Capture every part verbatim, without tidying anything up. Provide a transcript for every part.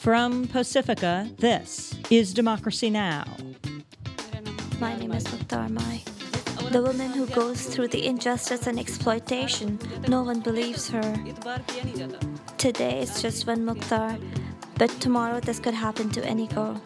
From Pacifica, this is Democracy Now! My name is Mukhtar Mai. The woman who goes through the injustice and exploitation, no one believes her. Today it's just one Mukhtar, but tomorrow this could happen to any girl.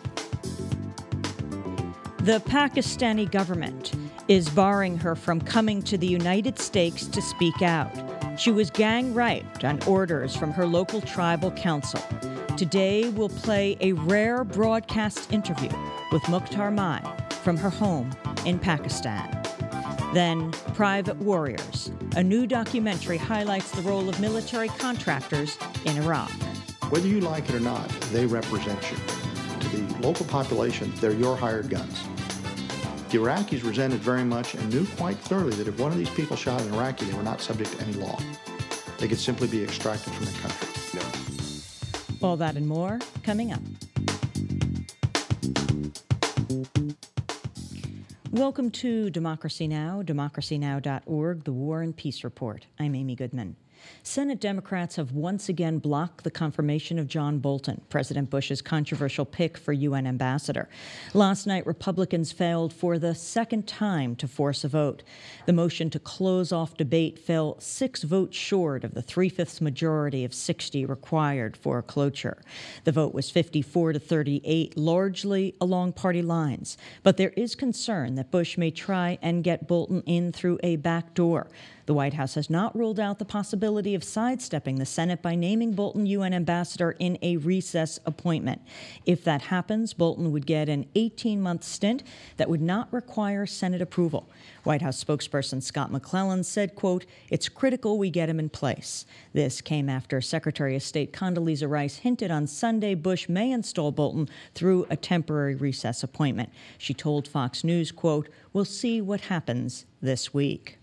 The Pakistani government is barring her from coming to the United States to speak out. She was gang-raped on orders from her local tribal council. Today we'll play a rare broadcast interview with Mukhtar Mai from her home in Pakistan. Then, Private Warriors. A new documentary highlights the role of military contractors in Iraq. Whether you like it or not, they represent you. To the local population, they're your hired guns. The Iraqis resented very much and knew quite clearly that if one of these people shot an Iraqi, they were not subject to any law. They could simply be extracted from the country. No. All that and more coming up. Welcome to Democracy Now!, democracy now dot org, the War and Peace Report. I'm Amy Goodman. Senate Democrats have once again blocked the confirmation of John Bolton, President Bush's controversial pick for U N ambassador. Last night, Republicans failed for the second time to force a vote. The motion to close off debate fell six votes short of the three-fifths majority of sixty required for cloture. The vote was fifty-four to thirty-eight, largely along party lines. But there is concern that Bush may try and get Bolton in through a back door. The White House has not ruled out the possibility of sidestepping the Senate by naming Bolton U N ambassador in a recess appointment. If that happens, Bolton would get an eighteen-month stint that would not require Senate approval. White House spokesperson Scott McClellan said, quote, "It's critical we get him in place." This came after Secretary of State Condoleezza Rice hinted on Sunday Bush may install Bolton through a temporary recess appointment. She told Fox News, quote, "We'll see what happens this week."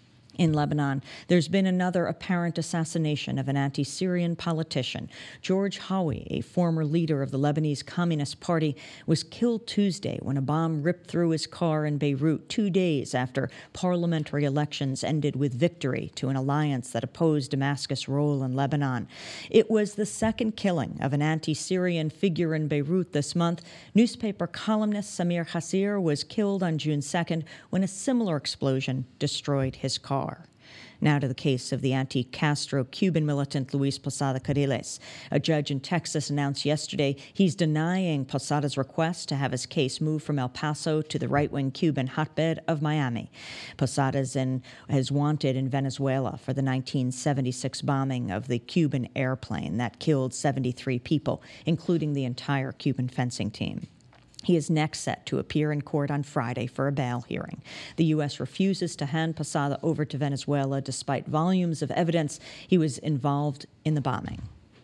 In Lebanon, there's been another apparent assassination of an anti-Syrian politician. George Hawi, a former leader of the Lebanese Communist Party, was killed Tuesday when a bomb ripped through his car in Beirut two days after parliamentary elections ended with victory to an alliance that opposed Damascus' role in Lebanon. It was the second killing of an anti-Syrian figure in Beirut this month. Newspaper columnist Samir Khasir was killed on June second when a similar explosion destroyed his car. Now to the case of the anti-Castro Cuban militant Luis Posada Carriles. A judge in Texas announced yesterday he's denying Posada's request to have his case moved from El Paso to the right-wing Cuban hotbed of Miami. Posada is wanted in Venezuela for the nineteen seventy-six bombing of the Cuban airplane that killed seventy-three people, including the entire Cuban fencing team. He is next set to appear in court on Friday for a bail hearing. The U S refuses to hand Posada over to Venezuela despite volumes of evidence he was involved in the bombing.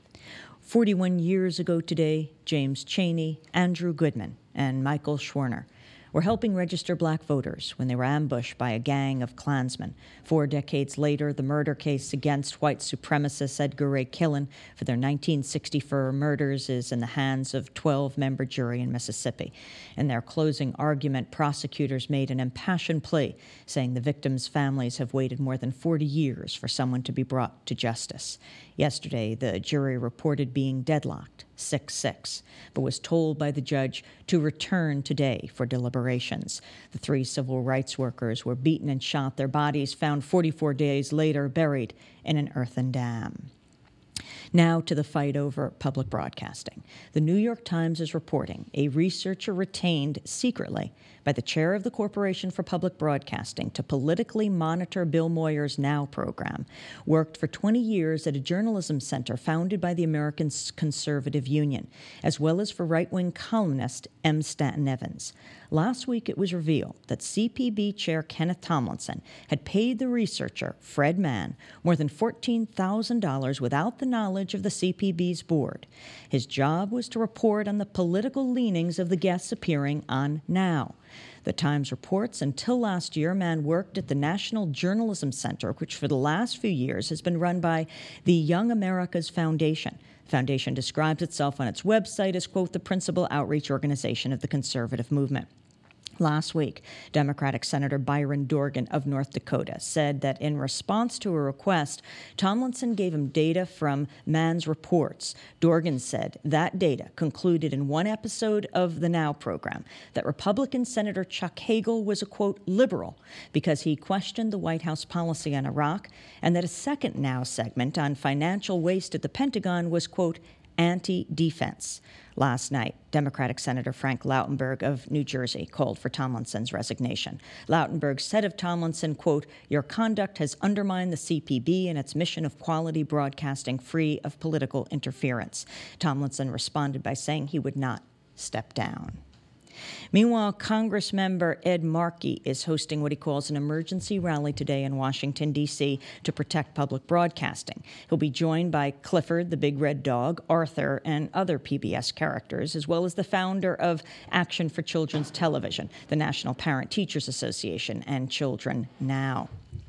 forty-one years ago today, James Chaney, Andrew Goodman, and Michael Schwerner were helping register black voters when they were ambushed by a gang of Klansmen. Four decades later, the murder case against white supremacist Edgar Ray Killen for their nineteen sixty-four murders is in the hands of a twelve-member jury in Mississippi. In their closing argument, prosecutors made an impassioned plea, saying the victims' families have waited more than forty years for someone to be brought to justice. Yesterday, the jury reported being deadlocked, six six, but was told by the judge to return today for deliberations. The three civil rights workers were beaten and shot, their bodies found forty-four days later buried in an earthen dam. Now to the fight over public broadcasting. The New York Times is reporting a researcher retained secretly by the chair of the Corporation for Public Broadcasting to politically monitor Bill Moyer's Now program worked for twenty years at a journalism center founded by the American Conservative Union, as well as for right-wing columnist M. Stanton Evans. Last week, it was revealed that C P B Chair Kenneth Tomlinson had paid the researcher, Fred Mann, more than fourteen thousand dollars without the knowledge of the C P B's board. His job was to report on the political leanings of the guests appearing on Now. The Times reports until last year, Mann worked at the National Journalism Center, which for the last few years has been run by the Young America's Foundation. The foundation describes itself on its website as, quote, the principal outreach organization of the conservative movement. Last week, Democratic Senator Byron Dorgan of North Dakota said that in response to a request, Tomlinson gave him data from Mann's reports. Dorgan said that data concluded in one episode of the Now program that Republican Senator Chuck Hagel was a, quote, liberal because he questioned the White House policy on Iraq, and that a second Now segment on financial waste at the Pentagon was, quote, anti-defense. Last night, Democratic Senator Frank Lautenberg of New Jersey called for Tomlinson's resignation. Lautenberg said of Tomlinson, quote, your conduct has undermined the C P B and its mission of quality broadcasting free of political interference. Tomlinson responded by saying he would not step down. Meanwhile, Congress member Ed Markey is hosting what he calls an emergency rally today in Washington, D C to protect public broadcasting. He'll be joined by Clifford, the big red dog, Arthur, and other P B S characters, as well as the founder of Action for Children's Television, the National Parent Teachers Association, and Children Now.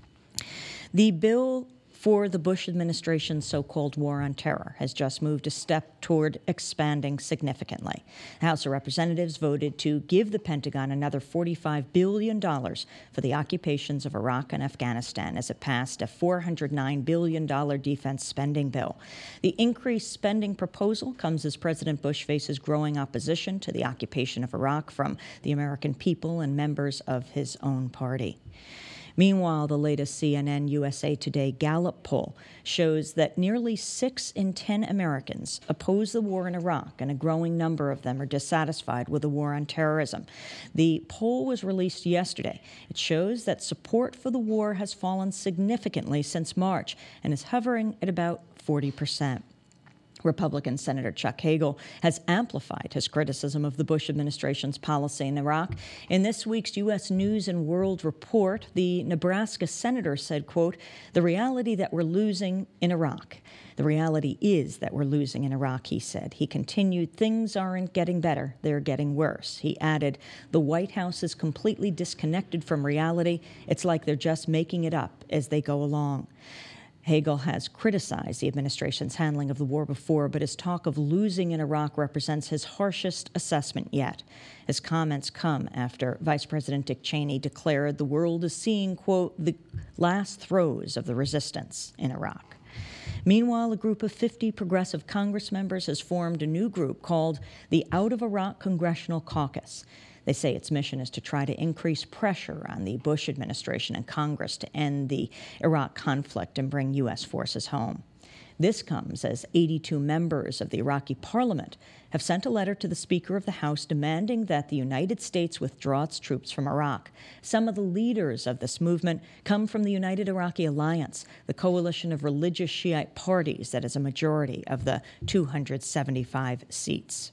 The bill for the Bush administration's so-called war on terror has just moved a step toward expanding significantly. The House of Representatives voted to give the Pentagon another forty-five billion dollars for the occupations of Iraq and Afghanistan as it passed a four hundred nine billion dollars defense spending bill. The increased spending proposal comes as President Bush faces growing opposition to the occupation of Iraq from the American people and members of his own party. Meanwhile, the latest C N N U S A Today Gallup poll shows that nearly six in ten Americans oppose the war in Iraq, and a growing number of them are dissatisfied with the war on terrorism. The poll was released yesterday. It shows that support for the war has fallen significantly since March and is hovering at about forty percent. Republican Senator Chuck Hagel has amplified his criticism of the Bush administration's policy in Iraq. In this week's U S News and World Report, the Nebraska senator said, quote, the reality that we're losing in Iraq. The reality is that we're losing in Iraq, he said. He continued, things aren't getting better, they're getting worse. He added, the White House is completely disconnected from reality. It's like they're just making it up as they go along. Hagel has criticized the administration's handling of the war before, but his talk of losing in Iraq represents his harshest assessment yet. His comments come after Vice President Dick Cheney declared the world is seeing, quote, the last throes of the resistance in Iraq. Meanwhile, a group of fifty progressive Congress members has formed a new group called the Out of Iraq Congressional Caucus. They say its mission is to try to increase pressure on the Bush administration and Congress to end the Iraq conflict and bring U S forces home. This comes as eighty-two members of the Iraqi parliament have sent a letter to the Speaker of the House demanding that the United States withdraw its troops from Iraq. Some of the leaders of this movement come from the United Iraqi Alliance, the coalition of religious Shiite parties that is a majority of the two hundred seventy-five seats.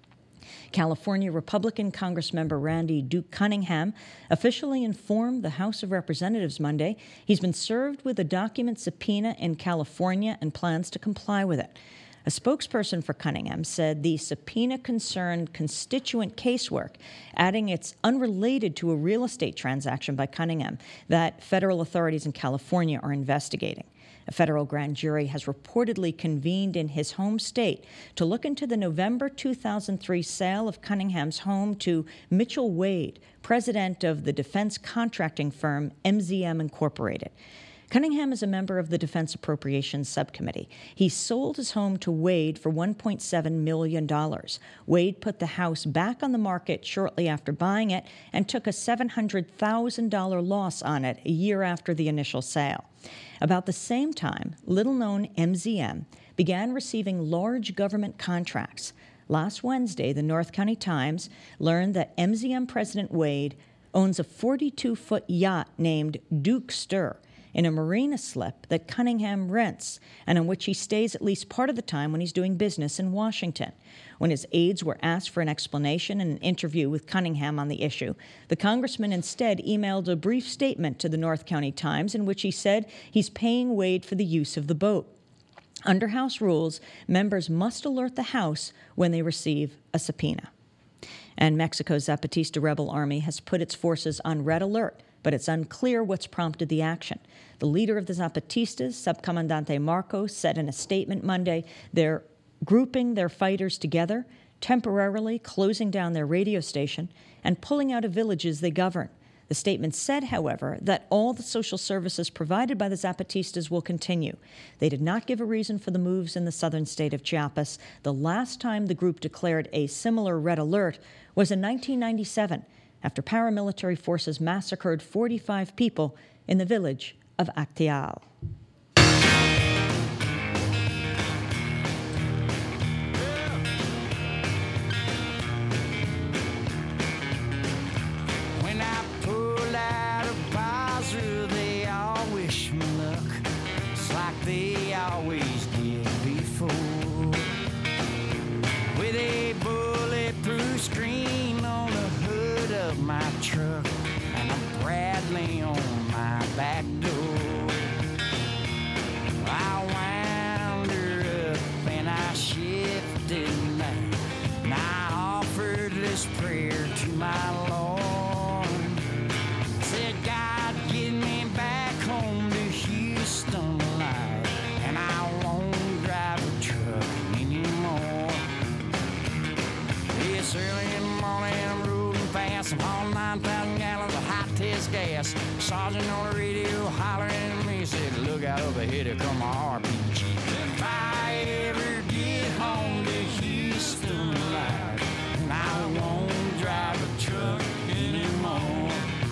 California Republican Congressmember Randy Duke Cunningham officially informed the House of Representatives Monday he's been served with a document subpoena in California and plans to comply with it. A spokesperson for Cunningham said the subpoena concerned constituent casework, adding it's unrelated to a real estate transaction by Cunningham that federal authorities in California are investigating. A federal grand jury has reportedly convened in his home state to look into the November two thousand three sale of Cunningham's home to Mitchell Wade, president of the defense contracting firm M Z M Incorporated. Cunningham is a member of the Defense Appropriations Subcommittee. He sold his home to Wade for one point seven million dollars. Wade put the house back on the market shortly after buying it and took a seven hundred thousand dollars loss on it a year after the initial sale. About the same time, little-known M Z M began receiving large government contracts. Last Wednesday, the North County Times learned that M Z M President Wade owns a forty-two foot yacht named Duke Stir in a marina slip that Cunningham rents and on which he stays at least part of the time when he's doing business in Washington. When his aides were asked for an explanation and an interview with Cunningham on the issue, the congressman instead emailed a brief statement to the North County Times in which he said he's paying Wade for the use of the boat. Under House rules, members must alert the House when they receive a subpoena. And Mexico's Zapatista rebel army has put its forces on red alert, but it's unclear what's prompted the action. The leader of the Zapatistas, Subcomandante Marcos, said in a statement Monday they're grouping their fighters together temporarily closing down their radio station and pulling out of villages they govern. The statement said, however, that all the social services provided by the Zapatistas will continue. They did not give a reason for the moves in the southern state of Chiapas. The last time the group declared a similar red alert was in nineteen ninety-seven, after paramilitary forces massacred forty-five people in the village of Acteal. They always did before, with a bulletproof screen on the hood of my truck and a Bradley on my back door. I wound her up and I shifted now, and I offered this prayer to my Lord. Said, God, get me back home to Houston. Early in the morning, I'm rolling fast. I'm hauling nine thousand gallons of hot test gas. Sergeant on the radio hollering at me, said, look out over here, there come a R P G. If I ever get home to Houston alive, and I won't drive a truck anymore.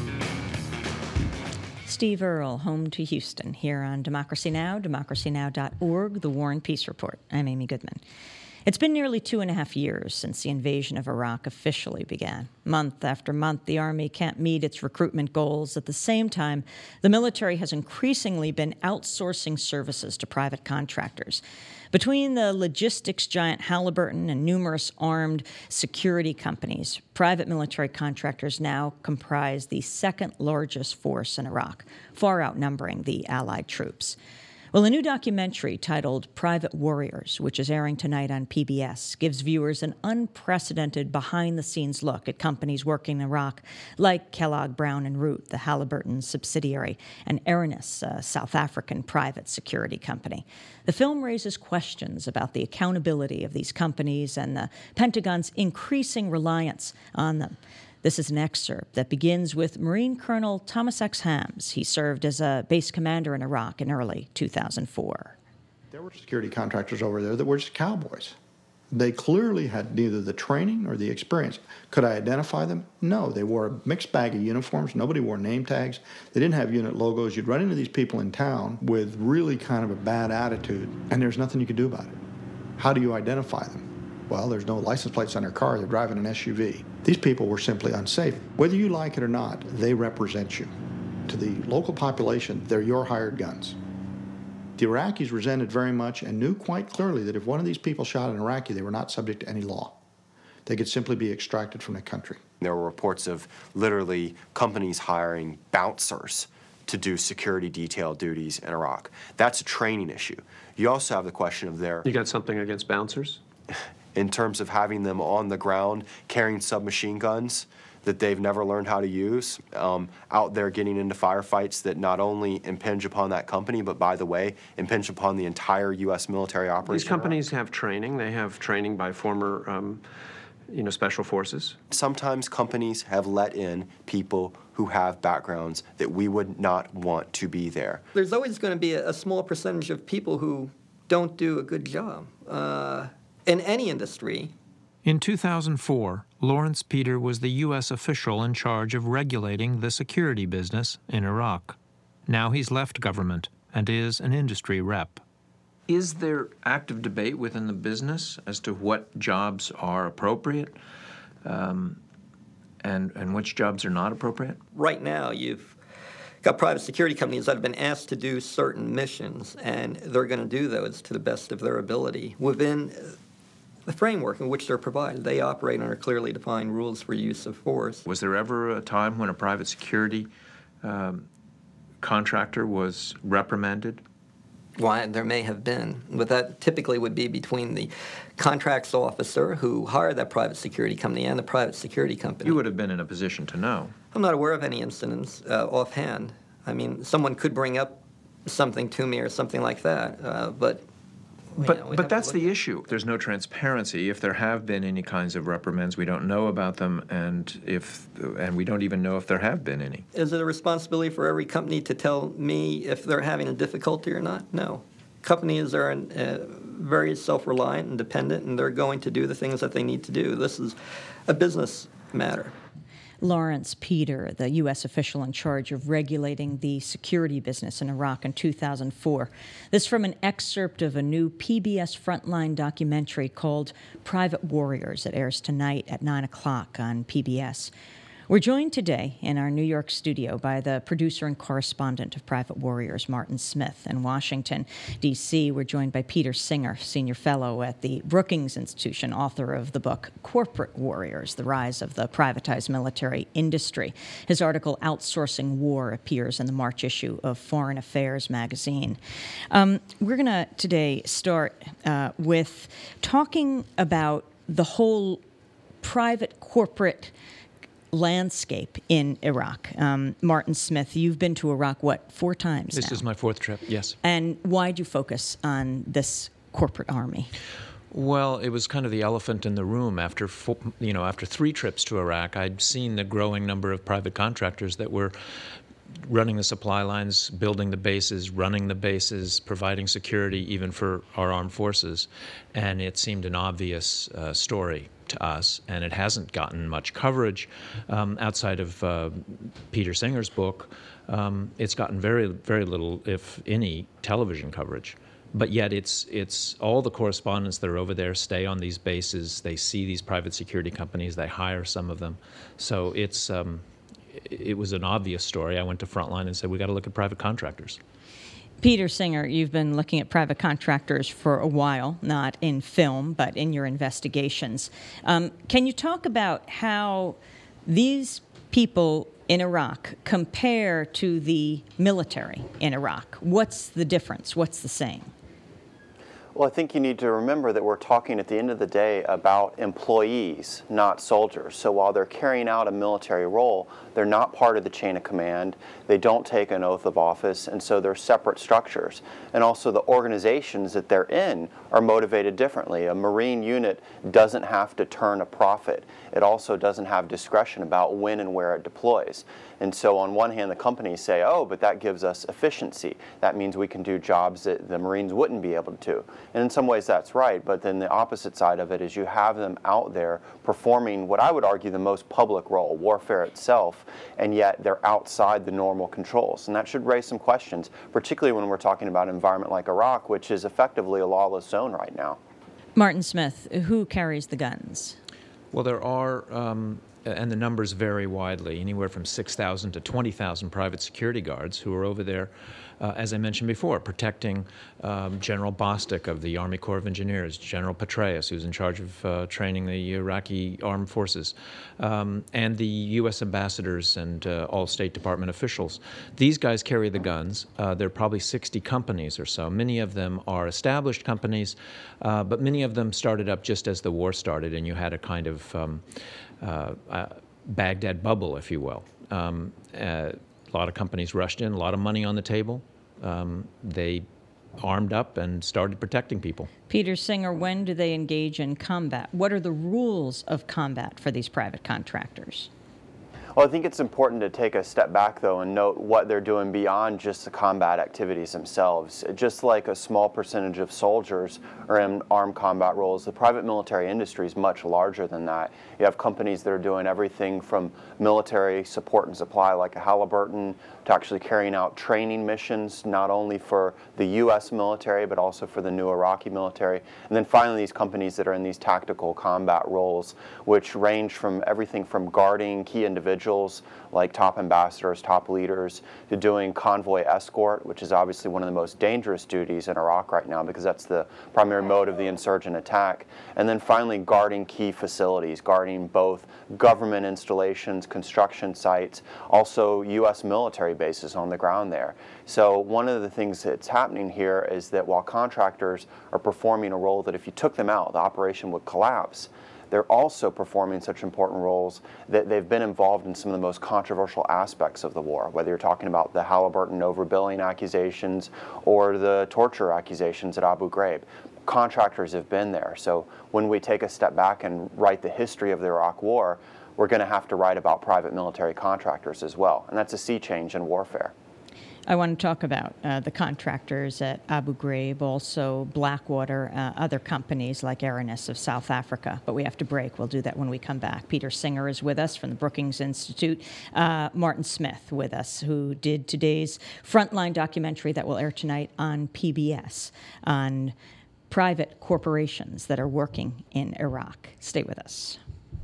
Steve Earle, home to Houston, here on Democracy Now!, democracy now dot org, The War and Peace Report. I'm Amy Goodman. It's been nearly two and a half years since the invasion of Iraq officially began. Month after month, the Army can't meet its recruitment goals. At the same time, the military has increasingly been outsourcing services to private contractors. Between the logistics giant Halliburton and numerous armed security companies, private military contractors now comprise the second largest force in Iraq, far outnumbering the Allied troops. Well, a new documentary titled Private Warriors, which is airing tonight on P B S, gives viewers an unprecedented behind-the-scenes look at companies working in Iraq, like Kellogg Brown and Root, the Halliburton subsidiary, and Aranis, a South African private security company. The film raises questions about the accountability of these companies and the Pentagon's increasing reliance on them. This is an excerpt that begins with Marine Colonel Thomas X. Hams. He served as a base commander in Iraq in early two thousand four. There were security contractors over there that were just cowboys. They clearly had neither the training or the experience. Could I identify them? No. They wore a mixed bag of uniforms. Nobody wore name tags. They didn't have unit logos. You'd run into these people in town with really kind of a bad attitude, and there's nothing you could do about it. How do you identify them? Well, there's no license plates on their car. They're driving an S U V. These people were simply unsafe. Whether you like it or not, they represent you. To the local population, they're your hired guns. The Iraqis resented very much and knew quite clearly that if one of these people shot an Iraqi, they were not subject to any law. They could simply be extracted from the country. There were reports of literally companies hiring bouncers to do security detail duties in Iraq. That's a training issue. You also have the question of their... You got something against bouncers? In terms of having them on the ground carrying submachine guns that they've never learned how to use, um, out there getting into firefights that not only impinge upon that company, but by the way, impinge upon the entire U S military operation. These companies have training. They have training by former, um, you know, special forces. Sometimes companies have let in people who have backgrounds that we would not want to be there. There's always going to be a, a small percentage of people who don't do a good job. Uh, In any industry. In two thousand four, Lawrence Peter was the U S official in charge of regulating the security business in Iraq. Now he's left government and is an industry rep. Is there active debate within the business as to what jobs are appropriate um, and, and which jobs are not appropriate? Right now, you've got private security companies that have been asked to do certain missions, and they're going to do those to the best of their ability within the framework in which they're provided. They operate under clearly defined rules for use of force. Was there ever a time when a private security um, contractor was reprimanded? Why, there may have been, but that typically would be between the contracts officer who hired that private security company and the private security company. You would have been in a position to know. I'm not aware of any incidents uh, offhand. I mean, someone could bring up something to me or something like that, uh, but But, know, we but have to that's look the at- issue. There's no transparency. If there have been any kinds of reprimands, we don't know about them, and if and we don't even know if there have been any. Is it a responsibility for every company to tell me if they're having a difficulty or not? No. Companies are uh, very self-reliant and dependent, and they're going to do the things that they need to do. This is a business matter. Lawrence Peter, the U S official in charge of regulating the security business in Iraq in two thousand four. This from an excerpt of a new P B S Frontline documentary called Private Warriors that airs tonight at nine o'clock on P B S. We're joined today in our New York studio by the producer and correspondent of Private Warriors, Martin Smith. In Washington, D C, we're joined by Peter Singer, senior fellow at the Brookings Institution, author of the book Corporate Warriors, The Rise of the Privatized Military Industry. His article, Outsourcing War, appears in the March issue of Foreign Affairs magazine. Um, we're going to today start uh, with talking about the whole private corporate landscape in Iraq. Um, Martin Smith, you've been to Iraq, what, four times This now? is my fourth trip, yes. And why'd you focus on this corporate army? Well, it was kind of the elephant in the room. After four, you know, after three trips to Iraq, I'd seen the growing number of private contractors that were running the supply lines, building the bases, running the bases, providing security even for our armed forces. And it seemed an obvious uh, story to us, and it hasn't gotten much coverage um, outside of uh, Peter Singer's book. Um, it's gotten very, very little, if any, television coverage. But yet it's it's all the correspondents that are over there stay on these bases. They see these private security companies. They hire some of them. So it's um, it was an obvious story. I went to Frontline and said, we got to look at private contractors. Peter Singer, you've been looking at private contractors for a while, not in film, but in your investigations. Um, can you talk about how these people in Iraq compare to the military in Iraq? What's the difference? What's the same? Well, I think you need to remember that we're talking at the end of the day about employees, not soldiers. So while they're carrying out a military role, they're not part of the chain of command. They don't take an oath of office, and so they're separate structures. And also the organizations that they're in are motivated differently. A Marine unit doesn't have to turn a profit. It also doesn't have discretion about when and where it deploys. And so on one hand, the companies say, oh, but that gives us efficiency. That means we can do jobs that the Marines wouldn't be able to. And in some ways that's right, but then the opposite side of it is you have them out there performing what I would argue the most public role, warfare itself, and yet they're outside the normal controls. And that should raise some questions, particularly when we're talking about an environment like Iraq, which is effectively a lawless zone right now. Martin Smith, who carries the guns? Well, there are, um, and the numbers vary widely, anywhere from six thousand to twenty thousand private security guards who are over there, uh, as I mentioned before, protecting um, General Bostic of the Army Corps of Engineers, General Petraeus, who's in charge of uh, training the Iraqi armed forces, um, and the U S ambassadors and uh, all State Department officials. These guys carry the guns. Uh, there are probably sixty companies or so. Many of them are established companies, uh, but many of them started up just as the war started, and you had a kind of um, uh, uh, Baghdad bubble, if you will. Um, uh, a lot of companies rushed in, a lot of money on the table. Um, they armed up and started protecting people. Peter Singer, when do they engage in combat? What are the rules of combat for these private contractors? Well, I think it's important to take a step back, though, and note what they're doing beyond just the combat activities themselves. Just like a small percentage of soldiers are in armed combat roles, the private military industry is much larger than that. You have companies that are doing everything from military support and supply, like a Halliburton, to actually carrying out training missions, not only for the U S military, but also for the new Iraqi military. And then finally, these companies that are in these tactical combat roles, which range from everything from guarding key individuals, like top ambassadors, top leaders, to doing convoy escort, which is obviously one of the most dangerous duties in Iraq right now because that's the primary mode of the insurgent attack. And then finally, guarding key facilities, guarding both government installations, construction sites, also U S military bases on the ground there. So one of the things that's happening here is that while contractors are performing a role that if you took them out, the operation would collapse, they're also performing such important roles that they've been involved in some of the most controversial aspects of the war, whether you're talking about the Halliburton overbilling accusations or the torture accusations at Abu Ghraib. contractors have been there. So when we take a step back and write the history of the Iraq War, we're going to have to write about private military contractors as well. And that's a sea change in warfare. I want to talk about uh, the contractors at Abu Ghraib, also Blackwater, uh, other companies like Aranis of South Africa. But we have to break. We'll do that when we come back. Peter Singer is with us from the Brookings Institute. Uh, Martin Smith with us, who did today's Frontline documentary that will air tonight on P B S on private corporations that are working in Iraq. Stay with us.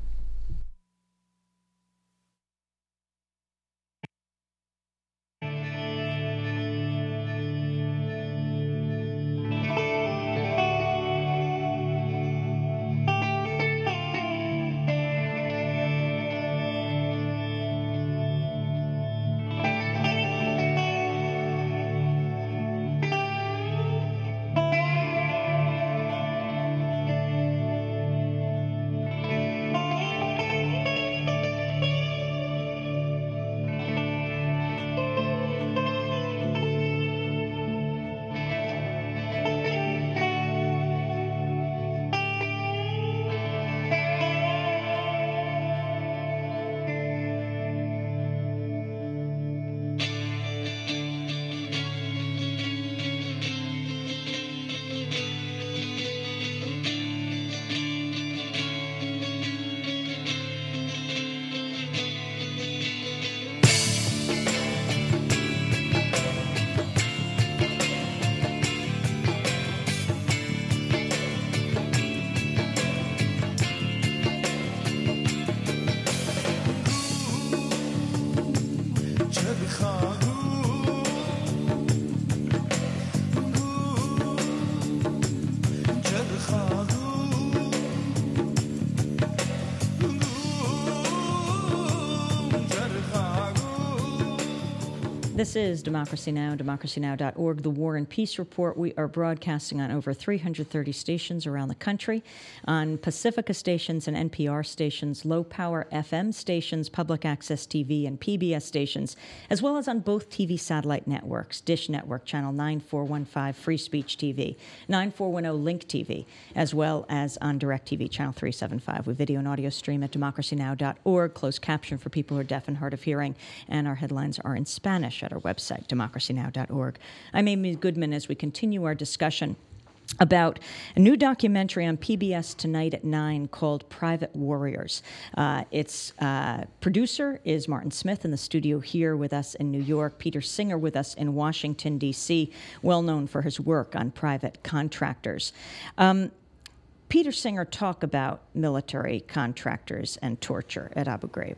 This is Democracy Now!, democracy now dot org, the War and Peace Report. We are broadcasting on over three hundred thirty stations around the country, on Pacifica stations and N P R stations, low-power F M stations, public access T V, and P B S stations, as well as on both T V satellite networks, Dish Network, Channel nine four one five, Free Speech T V, nine four one zero Link T V, as well as on DirecTV, Channel three seventy-five. We video and audio stream at democracy now dot org, closed caption for people who are deaf and hard of hearing, and our headlines are in Spanish at our website, democracy now dot org. I'm Amy Goodman as we continue our discussion about a new documentary on P B S tonight at nine called Private Warriors. Uh, its uh, producer is Martin Smith in the studio here with us in New York, Peter Singer with us in Washington, D C, well known for his work on private contractors. Um, Peter Singer, talk about military contractors and torture at Abu Ghraib.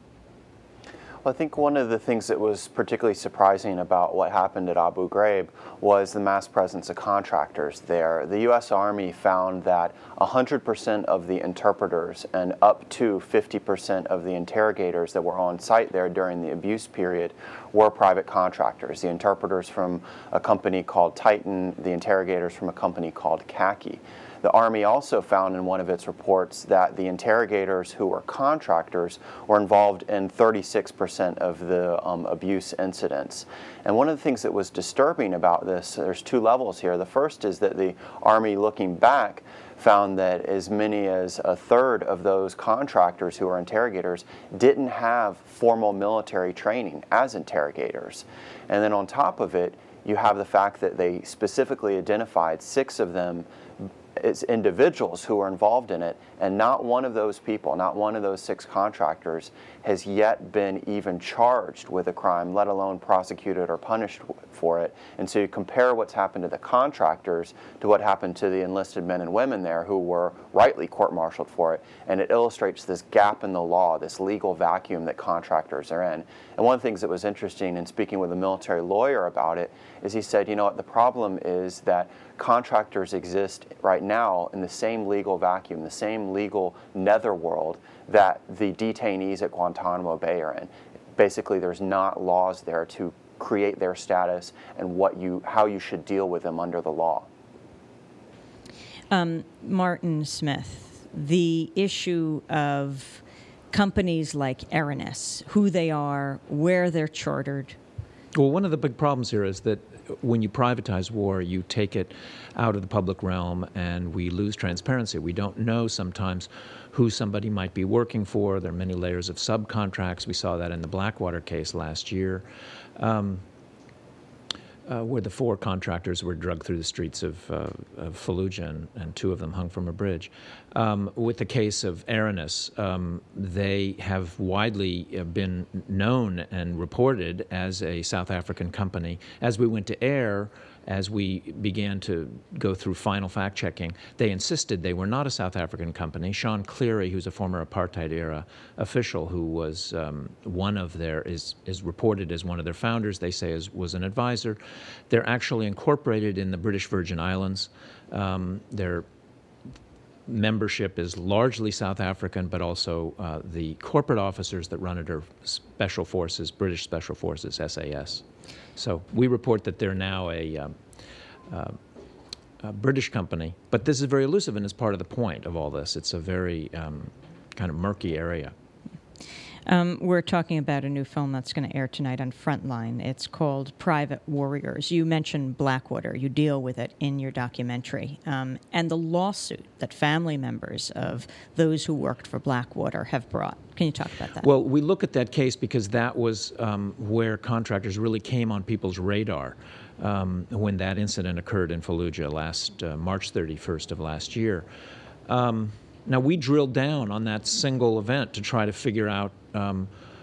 Well, I think one of the things that was particularly surprising about what happened at Abu Ghraib was the mass presence of contractors there. The U S Army found that one hundred percent of the interpreters and up to fifty percent of the interrogators that were on site there during the abuse period were private contractors. The interpreters from a company called Titan, the interrogators from a company called Khaki. The Army also found in one of its reports that the interrogators who were contractors were involved in thirty-six percent of the um, abuse incidents. And one of the things that was disturbing about this, there's two levels here. The first is that the Army, looking back, found that as many as a third of those contractors who were interrogators didn't have formal military training as interrogators. And then on top of it, you have the fact that they specifically identified six of them as individuals who were involved in it, and not one of those people, not one of those six contractors has yet been even charged with a crime, let alone prosecuted or punished for it. And so you compare what's happened to the contractors to what happened to the enlisted men and women there who were rightly court-martialed for it, and it illustrates this gap in the law, this legal vacuum that contractors are in. And one of the things that was interesting in speaking with a military lawyer about it is he said, you know what, the problem is that contractors exist right now in the same legal vacuum, the same legal netherworld that the detainees at Guantanamo Bay are in. Basically, there's not laws there to create their status and what you, how you should deal with them under the law. Um, Martin Smith, the issue of companies like Aranis, who they are, where they're chartered. Well, one of the big problems here is that when you privatize war, you take it out of the public realm, and we lose transparency. We don't know sometimes who somebody might be working for. There are many layers of subcontracts. We saw that in the Blackwater case last year, um, uh, where the four contractors were dragged through the streets of, uh, of Fallujah, and, and two of them hung from a bridge. Um, with the case of Aranis, um, they have widely been known and reported as a South African company. As we went to air, as we began to go through final fact-checking, they insisted they were not a South African company. Sean Cleary, who's a former apartheid-era official who was um, one of their, is, is reported as one of their founders, they say is, was an advisor. They're actually incorporated in the British Virgin Islands. Um, their membership is largely South African, but also uh, the corporate officers that run it are Special Forces, British Special Forces, S A S. So we report that they're now a, um, uh, a British company, but this is very elusive and is part of the point of all this. It's a very um, kind of murky area. Um, we're talking about a new film that's going to air tonight on Frontline. It's called Private Warriors. You mentioned Blackwater. You deal with it in your documentary. Um, and the lawsuit that family members of those who worked for Blackwater have brought. Can you talk about that? Well, we look at that case because that was um, where contractors really came on people's radar um, when that incident occurred in Fallujah last uh, March thirty-first of last year. Um, Now, we drilled down on that single event to try to figure out um,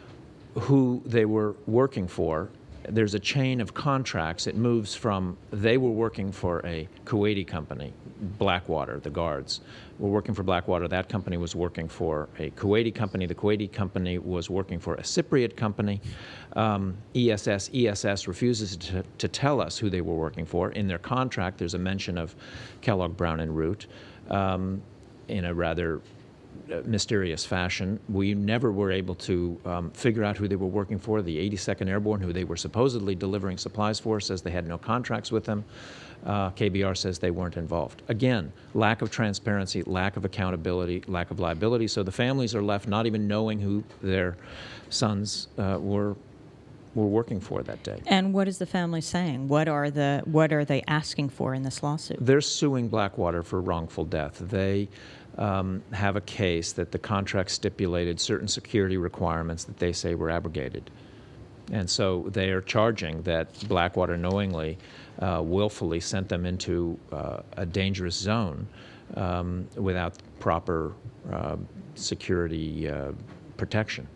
who they were working for. There's a chain of contracts. It moves from they were working for a Kuwaiti company, Blackwater, the guards, were working for Blackwater. That company was working for a Kuwaiti company. The Kuwaiti company was working for a Cypriot company. Um, E S S, E S S refuses to, to tell us who they were working for. In their contract, there's a mention of Kellogg, Brown and Root. Um, in a rather uh, mysterious fashion. We never were able to um, figure out who they were working for. The eighty-second Airborne, who they were supposedly delivering supplies for, says they had no contracts with them. Uh, K B R says they weren't involved. Again, lack of transparency, lack of accountability, lack of liability. So the families are left not even knowing who their sons uh, were were working for that day. And what is the family saying? What are the what are they asking for in this lawsuit? They're suing Blackwater for wrongful death. They um, have a case that the contract stipulated certain security requirements that they say were abrogated. And so they are charging that Blackwater knowingly, uh, willfully sent them into uh, a dangerous zone um, without proper uh, security uh, protection.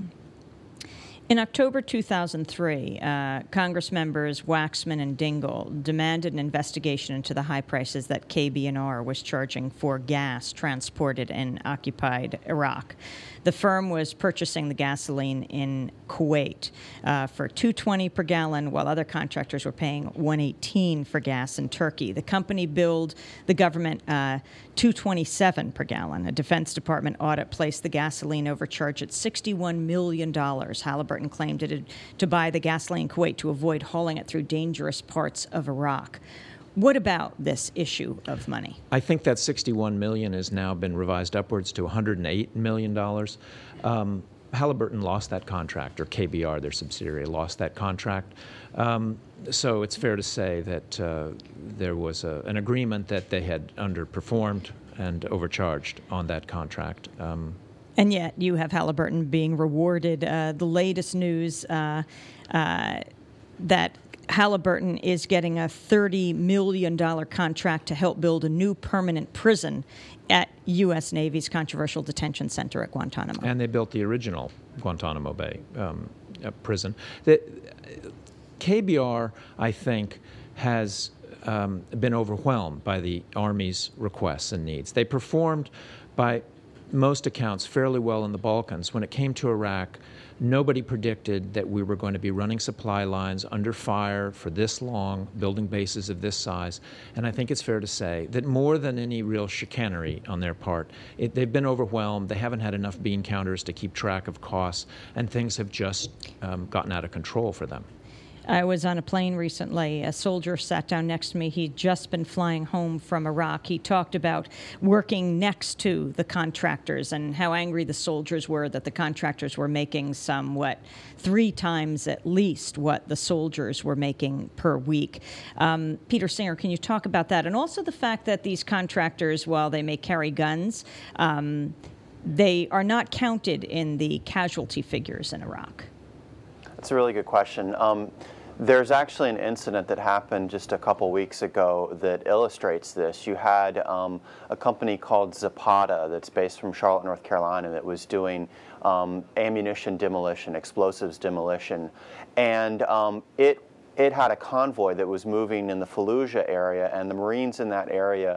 In October two thousand three, uh, Congress members Waxman and Dingell demanded an investigation into the high prices that K B R was charging for gas transported in occupied Iraq. The firm was purchasing the gasoline in Kuwait uh, for two dollars and twenty cents per gallon, while other contractors were paying one dollar and eighteen cents for gas in Turkey. The company billed the government uh, two dollars and twenty-seven cents per gallon. A Defense Department audit placed the gasoline overcharge at sixty-one million dollars. Halliburton claimed it had to buy the gasoline in Kuwait to avoid hauling it through dangerous parts of Iraq. What about this issue of money? I think that sixty-one million dollars has now been revised upwards to one hundred eight million dollars. Um, Halliburton lost that contract, or K B R, their subsidiary, lost that contract. Um, so it's fair to say that uh, there was a, an agreement that they had underperformed and overcharged on that contract. Um, And yet you have Halliburton being rewarded. Uh, the latest news uh, uh, that Halliburton is getting a thirty million dollars contract to help build a new permanent prison at U S Navy's controversial detention center at Guantanamo. And they built the original Guantanamo Bay um, uh, prison. The, K B R, I think, has um, been overwhelmed by the Army's requests and needs. They performed, by most accounts, fairly well in the Balkans. When it came to Iraq, nobody predicted that we were going to be running supply lines under fire for this long, building bases of this size. And I think it's fair to say that more than any real chicanery on their part, it, they've been overwhelmed. They haven't had enough bean counters to keep track of costs, and things have just um, gotten out of control for them. I was on a plane recently. A soldier sat down next to me. He'd just been flying home from Iraq. He talked about working next to the contractors and how angry the soldiers were that the contractors were making some, what, three times at least what the soldiers were making per week. Um, Peter Singer, can you talk about that? And also the fact that these contractors, while they may carry guns, um, they are not counted in the casualty figures in Iraq. That's a really good question. Um, there's actually an incident that happened just a couple weeks ago that illustrates this. You had um, a company called Zapata that's based from Charlotte, North Carolina, that was doing um, ammunition demolition, explosives demolition, and um, it it had a convoy that was moving in the Fallujah area, and the Marines in that area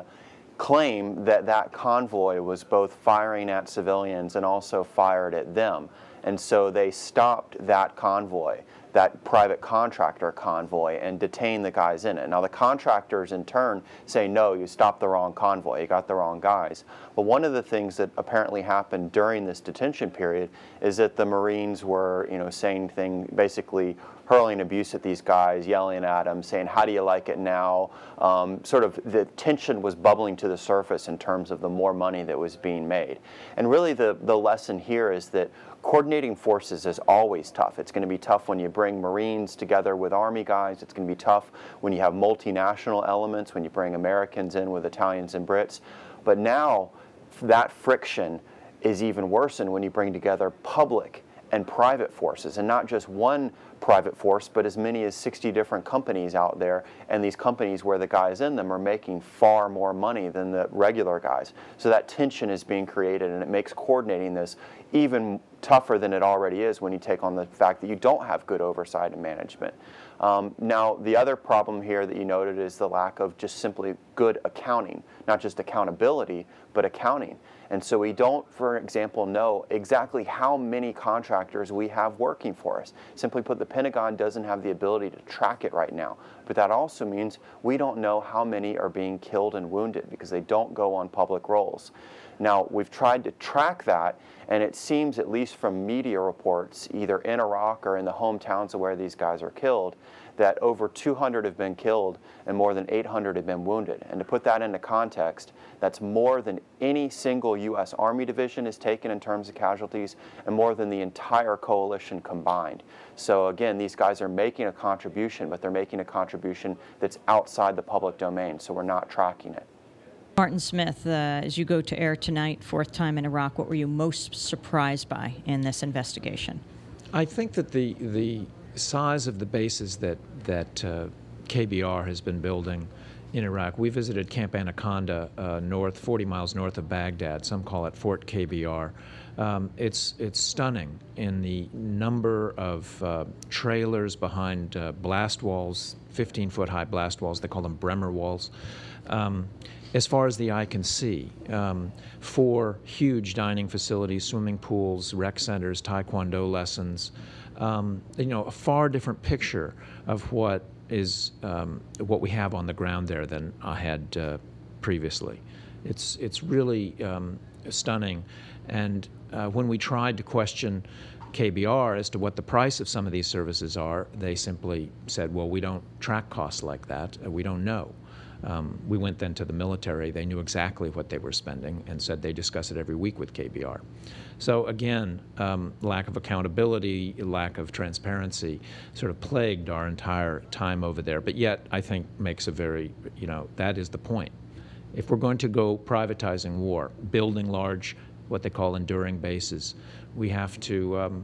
claim that that convoy was both firing at civilians and also fired at them. And so they stopped that convoy, that private contractor convoy, and detained the guys in it. Now the contractors in turn say, no, you stopped the wrong convoy, you got the wrong guys. But one of the things that apparently happened during this detention period is that the Marines were, you know, saying things, basically hurling abuse at these guys, yelling at them, saying, how do you like it now? Um, sort of the tension was bubbling to the surface in terms of the more money that was being made. And really the, the lesson here is that coordinating forces is always tough. It's going to be tough when you bring Marines together with Army guys. It's going to be tough when you have multinational elements, when you bring Americans in with Italians and Brits. But now that friction is even worsened when you bring together public and private forces, and not just one private force, but as many as sixty different companies out there, and these companies where the guys in them are making far more money than the regular guys. So that tension is being created, and it makes coordinating this even tougher than it already is when you take on the fact that you don't have good oversight and management. Um, now, the other problem here that you noted is the lack of just simply good accounting, not just accountability, but accounting. And so we don't, for example, know exactly how many contractors we have working for us. Simply put, the Pentagon doesn't have the ability to track it right now. But that also means we don't know how many are being killed and wounded because they don't go on public rolls. Now, we've tried to track that, and it seems, at least from media reports, either in Iraq or in the hometowns of where these guys are killed, that over two hundred have been killed and more than eight hundred have been wounded. And to put that into context, that's more than any single U S Army division has taken in terms of casualties, and more than the entire coalition combined. So again, these guys are making a contribution, but they're making a contribution that's outside the public domain, so we're not tracking it. Martin Smith, uh, as you go to air tonight, fourth time in Iraq, what were you most surprised by in this investigation? I think that the the size of the bases that that uh, K B R has been building in Iraq. We visited Camp Anaconda, uh, north, forty miles north of Baghdad. Some call it Fort K B R. Um, it's it's stunning in the number of uh, trailers behind uh, blast walls, fifteen foot high blast walls. They call them Bremer walls. Um, as far as the eye can see, um, four huge dining facilities, swimming pools, rec centers, taekwondo lessons. Um, you know, a far different picture of what is um, what we have on the ground there than I had uh, previously. It's it's really um, stunning, and uh, when we tried to question K B R as to what the price of some of these services are, they simply said, "Well, we don't track costs like that. We don't know." Um, we went then to the military. They knew exactly what they were spending and said they discuss it every week with K B R. So again, um, lack of accountability, lack of transparency sort of plagued our entire time over there, but yet I think makes a very, you know, that is the point. If we're going to go privatizing war, building large, what they call enduring bases, we have to, um,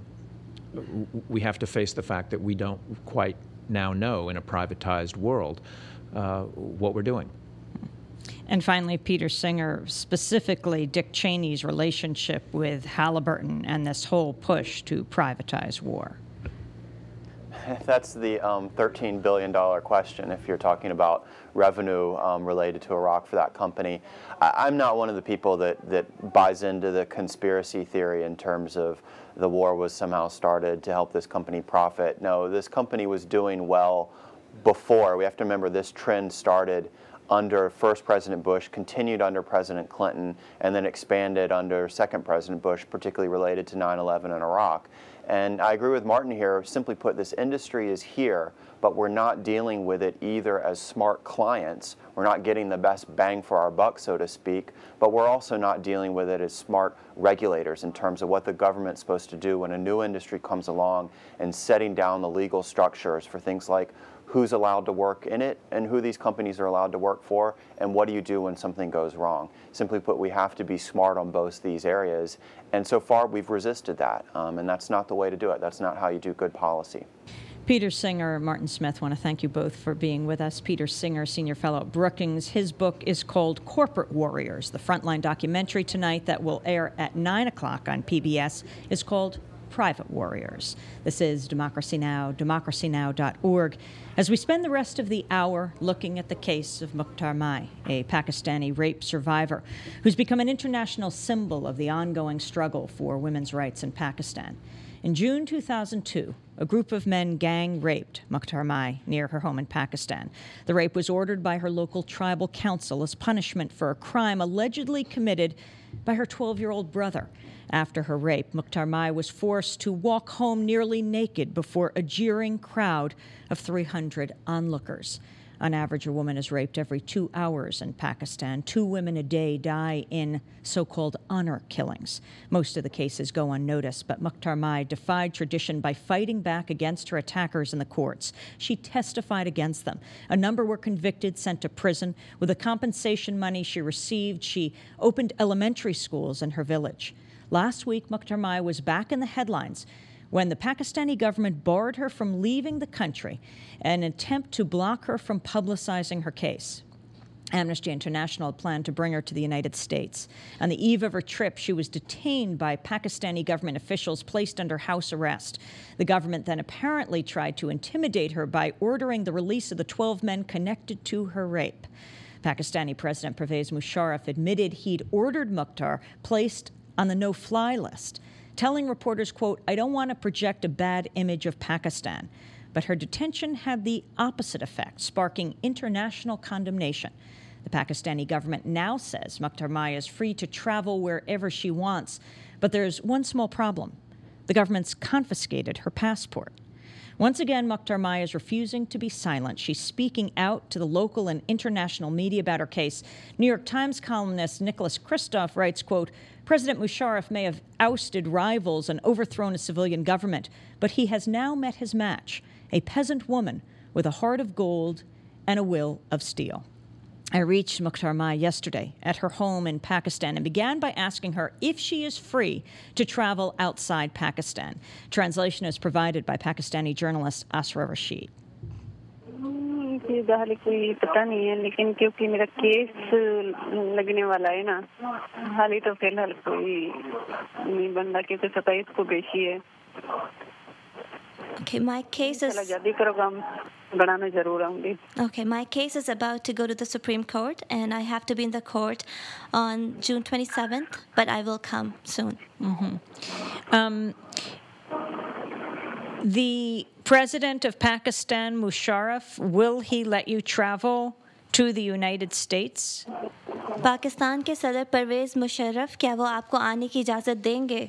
we have to face the fact that we don't quite now know in a privatized world uh, what we're doing. And finally, Peter Singer, specifically Dick Cheney's relationship with Halliburton and this whole push to privatize war. That's the um, thirteen billion dollar question if you're talking about revenue um, related to Iraq for that company. I, I'm not one of the people that, that buys into the conspiracy theory in terms of the war was somehow started to help this company profit. No, this company was doing well before. We have to remember this trend started under first President Bush, continued under President Clinton, and then expanded under second President Bush, particularly related to nine eleven in Iraq. And I agree with Martin here. Simply put, this industry is here, but we're not dealing with it either as smart clients. We're not getting the best bang for our buck, so to speak, but we're also not dealing with it as smart regulators in terms of what the government's supposed to do when a new industry comes along and setting down the legal structures for things like who's allowed to work in it and who these companies are allowed to work for, and what do you do when something goes wrong. Simply put, we have to be smart on both these areas, and so far we've resisted that, um, and that's not the way to do it. That's not how you do good policy. Peter Singer, Martin Smith, want to thank you both for being with us. Peter Singer, Senior Fellow at Brookings. His book is called Corporate Warriors. The Frontline documentary tonight that will air at nine o'clock on P B S is called Private Warriors. This is Democracy Now!, democracy now dot org. As we spend the rest of the hour looking at the case of Mukhtar Mai, a Pakistani rape survivor who's become an international symbol of the ongoing struggle for women's rights in Pakistan. In June two thousand two, a group of men gang raped Mukhtar Mai near her home in Pakistan. The rape was ordered by her local tribal council as punishment for a crime allegedly committed by her twelve-year-old brother. After her rape, Mukhtar Mai was forced to walk home nearly naked before a jeering crowd of three hundred onlookers. On average, a woman is raped every two hours in Pakistan. Two women a day die in so-called honor killings. Most of the cases go unnoticed, but Mukhtar Mai defied tradition by fighting back against her attackers in the courts. She testified against them. A number were convicted, sent to prison. With the compensation money she received, she opened elementary schools in her village. Last week, Mukhtar Mai was back in the headlines when the Pakistani government barred her from leaving the country in an attempt to block her from publicizing her case. Amnesty International had planned to bring her to the United States. On the eve of her trip, she was detained by Pakistani government officials, placed under house arrest. The government then apparently tried to intimidate her by ordering the release of the twelve men connected to her rape. Pakistani President Pervez Musharraf admitted he'd ordered Mukhtar placed on the no-fly list, telling reporters, quote, "I don't want to project a bad image of Pakistan." But her detention had the opposite effect, sparking international condemnation. The Pakistani government now says Mukhtar Mai is free to travel wherever she wants. But there's one small problem. The government's confiscated her passport. Once again, Mukhtar Mai is refusing to be silent. She's speaking out to the local and international media about her case. New York Times columnist Nicholas Kristof writes, quote, "President Musharraf may have ousted rivals and overthrown a civilian government, but he has now met his match, a peasant woman with a heart of gold and a will of steel." I reached Mukhtar Mai yesterday at her home in Pakistan and began by asking her if she is free to travel outside Pakistan. Translation is provided by Pakistani journalist Asra Rashid. हाल कोई पता नहीं है लेकिन क्योंकि मेरा case लगने वाला है ना हाल ही तो फिलहाल कोई नहीं बनता क्योंकि सत्ताईस को पेशी है. Okay, my case is Okay, my case is about to go to the Supreme Court, and I have to be in the court on June twenty-seventh, but I will come soon. Mm-hmm. Um, the president of Pakistan, Musharraf, will he let you travel to the United States? Pakistan के सदर परवेज मुशर्रफ क्या वो आपको आने की इजाज़त देंगे?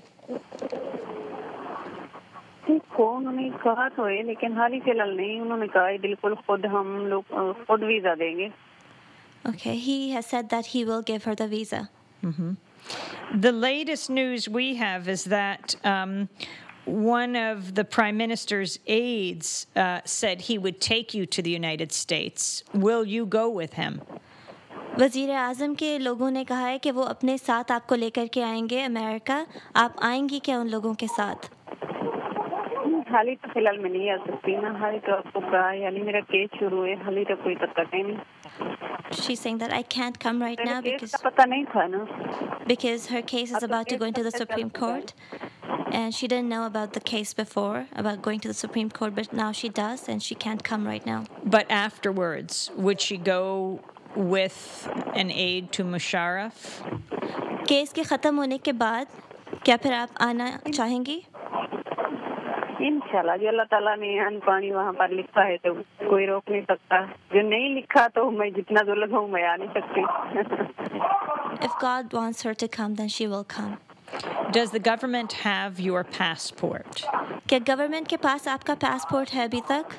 को उन्होंने कहा तो है लेकिन हाल ही फिलहाल नहीं उन्होंने कहा है बिल्कुल खुद हम लोग खुद वीजा देंगे. Okay, he has said that he will give her the visa. Mm-hmm. The latest news we have is that um, one of the prime minister's aides uh, said he would take you to the United States. Will you go with him? वज़ीर आज़म के लोगों ने कहा है कि वो अपने साथ आपको लेकर के आएंगे अमेरिका. आप आएंगी क्या उन लोगों के साथ? हाल ही तो फिलहाल मैं नहीं आ सकती ना हाल ही तो आपको कहा है हाल ही मेरा केस शुरू है हाल ही तो कोई पता नहीं. She's saying that I can't come right now because पता नहीं था ना because her case is about to go into the Supreme Court, and she didn't know about the case before about going to the Supreme Court, but now she does, and she can't come right now. But afterwards, would she go with an aide to Musharraf? Case के खत्म होने के बाद क्या फिर आप आना चाहेंगी? इंशाल्लाह जो अल्लाह ताला ने अन्न पानी वहाँ पर लिखा है तो कोई रोक नहीं सकता जो नहीं लिखा तो मैं जितना जो लगाऊं मैं आ नहीं सकती If God wants her to come, then she will come. Does the government have your passport? क्या गवर्नमेंट के पास आपका पासपोर्ट है अभी तक?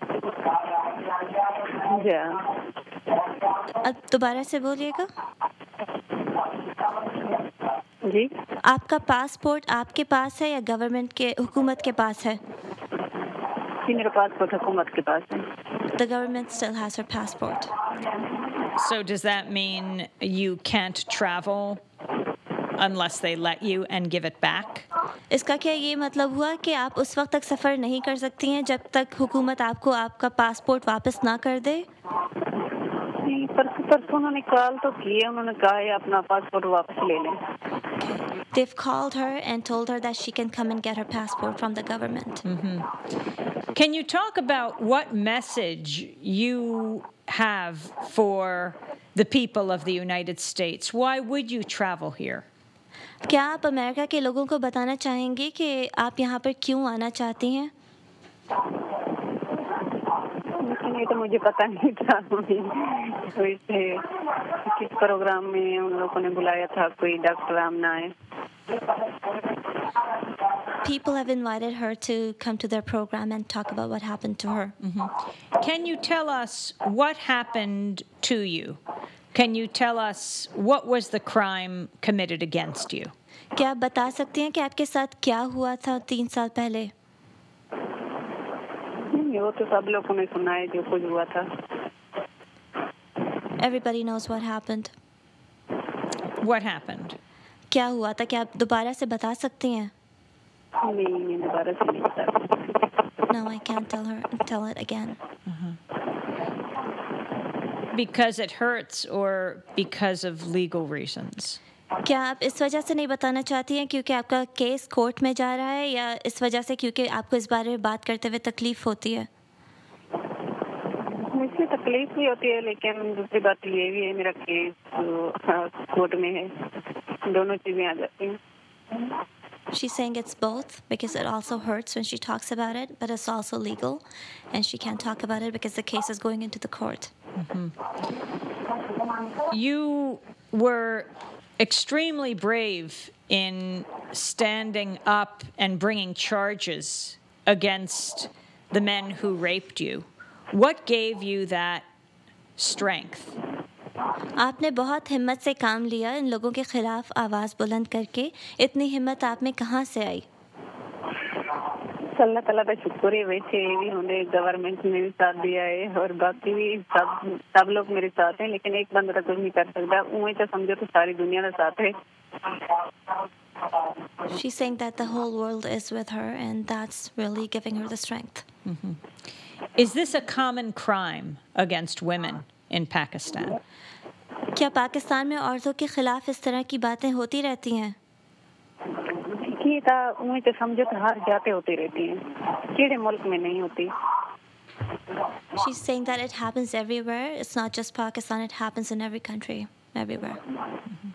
जा अब दोबारा से बोलिएगा. जी आपका पासपोर्ट आपके पास है या गवर्नमेंट के हुकूमत के पास है? जी मेरा पासपोर्ट हुकूमत के पास है. The government still has her passport. So does that mean you can't travel unless they let you and give it back? इसका क्या ये मतलब हुआ कि आप उस वक्त तक सफ़र नहीं कर सकती हैं जब तक हुकूमत आपको आपका पासपोर्ट वापस ना कर दे? नहीं, परसों परसों उन्होंने कॉल तो किए उन्होंने कहा है अपना पासपोर्ट वापस ले लें. They've called her and told her that she can come and get her passport from the government. Mm-hmm. Can you talk about what message you have for the people of the United States? Why would you travel here? क्या आप America के लोगों को बताना चाहेंगे कि आप यहाँ पर क्यों आना चाहती हैं? लेकिन ये तो मुझे पता नहीं था. कोई से किस प्रोग्राम में उन लोगों ने बुलाया था कोई डॉक्टर आमना है. People have invited her to come to their program and talk about what happened to her. Mm-hmm. Can you tell us what happened to you? Can you tell us what was the crime committed against you? क्या आप बता सकती हैं कि आपके साथ क्या हुआ था तीन साल पहले? वो तो सब लोगों ने सुना है जो कुछ हुआ था. Everybody knows what happened. What happened? क्या हुआ था? क्या आप दोबारा से बता सकती हैं? नहीं मैं दोबारा से नहीं बता सकती. No, I can't tell her. Tell it again. Uh-huh. Because it hurts or because of legal reasons? क्या आप इस वजह से नहीं बताना चाहती हैं क्योंकि आपका केस कोर्ट में जा रहा है या इस वजह से क्योंकि आपको इस बारे में बात करते हुए तकलीफ होती है? मुझे तकलीफ भी होती है लेकिन दूसरी बात ये भी है मेरा केस कोर्ट में है. दोनों चीजें आ जाती हैं. She's saying it's both because it also hurts when she talks about it, but it's also legal, and she can't talk about it because the case is going into the court. Mm-hmm. You were extremely brave in standing up and bringing charges against the men who raped you. What gave you that strength? आपने बहुत हिम्मत से काम लिया इन लोगों के खिलाफ आवाज़ बुलंद करके. इतनी हिम्मत आप में कहाँ से आई? अल्लाह ताला का शुक्र है. वैसे भी हमने गवर्नमेंट ने भी साथ दिया है और बाकी भी सब सब लोग मेरे साथ हैं लेकिन एक बंदा तो कुछ नहीं कर सकता. उम्मीद तो समझो तो सारी दुनिया का साथ है. She's saying that the whole world is with her and that's really giving her the strength. Mm-hmm. Is this a common crime against women in Pakistan? क्या पाकिस्तान में औरतों के खिलाफ इस तरह की बातें होती रहती हैं? ये था उम्मीद तो समझो तो हर जाते होती रहती हैं. केड़े मुल्क में नहीं होती. She's saying that it happens everywhere. It's not just Pakistan. It happens in every country, everywhere. Mm-hmm.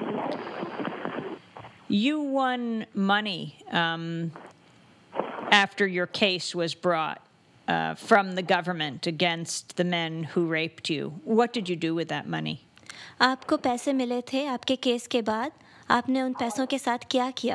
You won money um, after your case was brought uh, from the government against the men who raped you. What did you do with that money? आपको पैसे मिले थे आपके case के बाद. आपने उन पैसों के साथ क्या किया?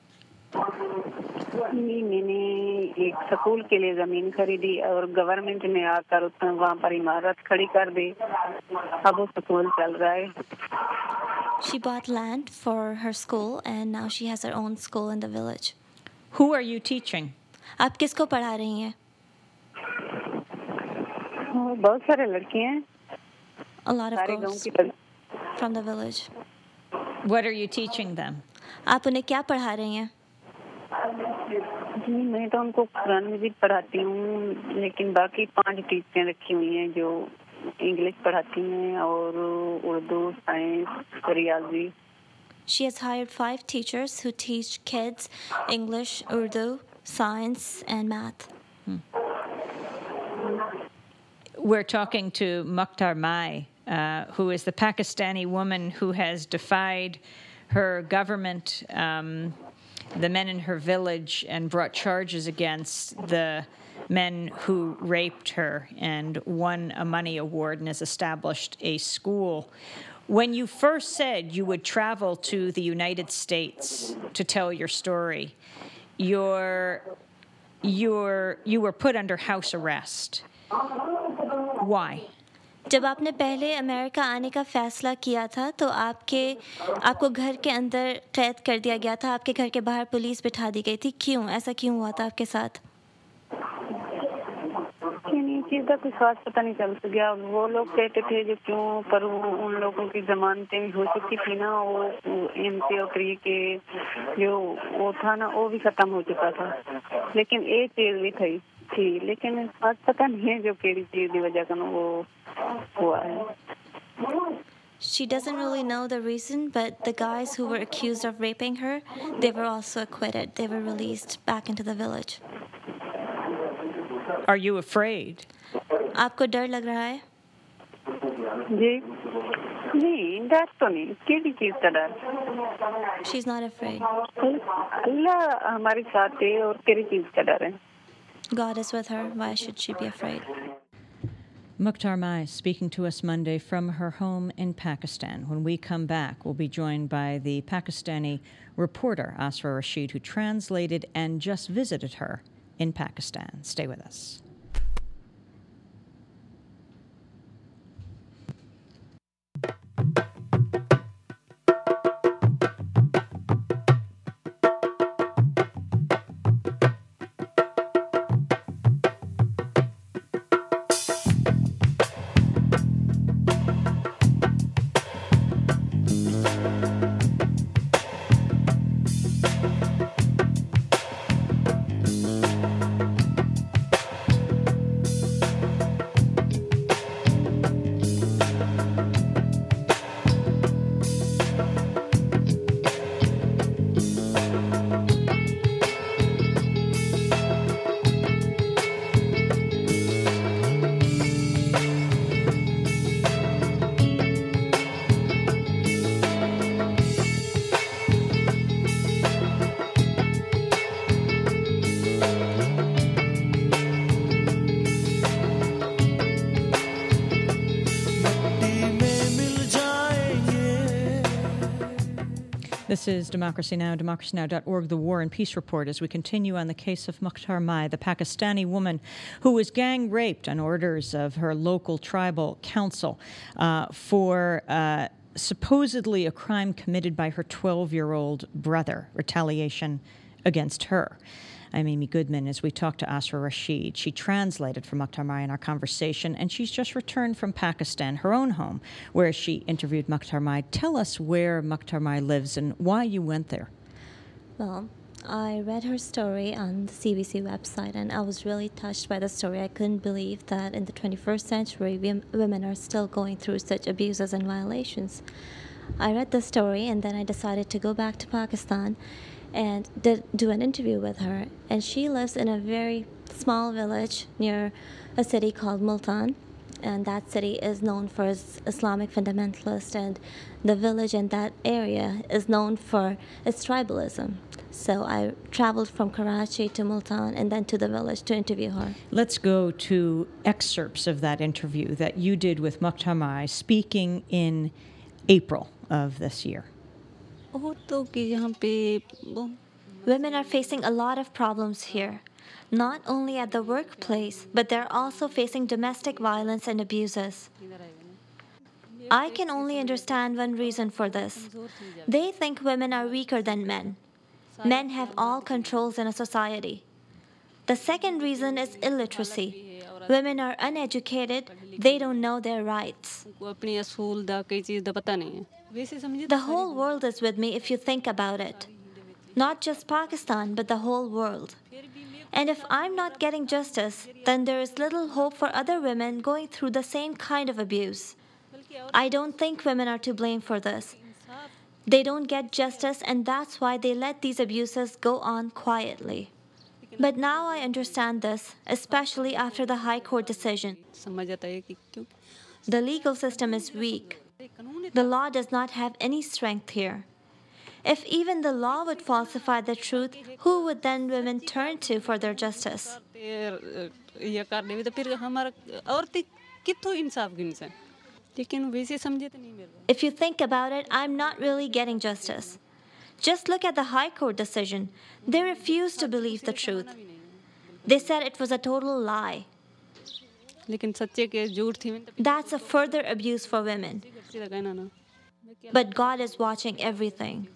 मैंने एक स्कूल के लिए जमीन खरीदी और गवर्नमेंट ने आकर वहाँ पर इमारत खड़ी कर दी. अब वो स्कूल चल रहा है. She bought land for her school and now she has her own school in the village. Who are you teaching? आप किसको पढ़ा रही हैं? बहुत सारे लड़के हैं. A lot of girls from the village. What are you teaching them? आप उन्हें क्या पढ़ा रही हैं? जी मैं तो उनको कुरान मजीद पढ़ाती हूँ लेकिन बाकी पांच टीचरें रखी हुई हैं जो इंग्लिश पढ़ाती हैं और उर्दू, साइंस, रियाजी. She has hired five teachers who teach kids English, Urdu, science, and math. Hmm. We're talking to Mukhtar Mai, uh, who is the Pakistani woman who has defied her government um, the men in her village and brought charges against the men who raped her and won a money award and has established a school. When you first said you would travel to the United States to tell your story, your, your, you were put under house arrest. Why? जब आपने पहले America आने का फैसला किया था तो आपके आपको घर के अंदर कैद कर दिया गया था, आपके घर के बाहर पुलिस बिठा दी गई थी। क्यों ऐसा क्यों हुआ था आपके साथ? चीज़ का कुछ खास पता नहीं चल गया। वो लोग कहते थे जो क्यों, पर उन लोगों की जमानतें हो चुकी थी ना, वो एम पी और क्री के जो वो था ना, वो भी खत्म हो चुका था। लेकिन एक चीज़ भी थी थी लेकिन खास पता नहीं है जो केड़ी चीज़ की वजह का वो हुआ है। She doesn't really know the reason, but the guys who were accused of raping her, they were also acquitted. They were released back into the village. Are you afraid? आपको डर लग रहा है? जी नहीं, डर तो नहीं। केड़ी चीज़ का डर? She's not afraid. अल्लाह हमारे साथ है और केड़ी चीज़ का डर है? God is with her. Why should she be afraid? Mukhtar Mai speaking to us Monday from her home in Pakistan. When we come back, we'll be joined by the Pakistani reporter Asra Rashid, who translated and just visited her in Pakistan. Stay with us. This is Democracy Now!, democracy now dot org, the War and Peace Report, as we continue on the case of Mukhtar Mai, the Pakistani woman who was gang raped on orders of her local tribal council uh, for uh, supposedly a crime committed by her twelve-year-old brother, retaliation against her. I'm Amy Goodman as we talk to Asra Rashid. She translated for Mukhtar Mai in our conversation, and she's just returned from Pakistan, her own home, where she interviewed Mukhtar Mai. Tell us where Mukhtar Mai lives and why you went there. Well, I read her story on the C B C website, and I was really touched by the story. I couldn't believe that in the twenty-first century, women are still going through such abuses and violations. I read the story, and then I decided to go back to Pakistan and did do an interview with her. And she lives in a very small village near a city called Multan, and that city is known for its Islamic fundamentalists, and the village in that area is known for its tribalism. So I traveled from Karachi to Multan and then to the village to interview her. Let's go to excerpts of that interview that you did with Mukhtar Mai, speaking in April of this year. Women are facing a lot of problems here, not only at the workplace, but they're also facing domestic violence and abuses. I can only understand one reason for this. They think women are weaker than men. Men have all controls in a society. The second reason is illiteracy. Women are uneducated, they don't know their rights. The whole world is with me if you think about it. Not just Pakistan, but the whole world. And if I'm not getting justice, then there is little hope for other women going through the same kind of abuse. I don't think women are to blame for this. They don't get justice, and that's why they let these abuses go on quietly. But now I understand this, especially after the High Court decision. The legal system is weak. The law does not have any strength here. If even the law would falsify the truth, who would then women turn to for their justice? If you think about it, I'm not really getting justice. Just look at the High Court decision. They refused to believe the truth. They said it was a total lie. That's a further abuse for women. But God is watching everything.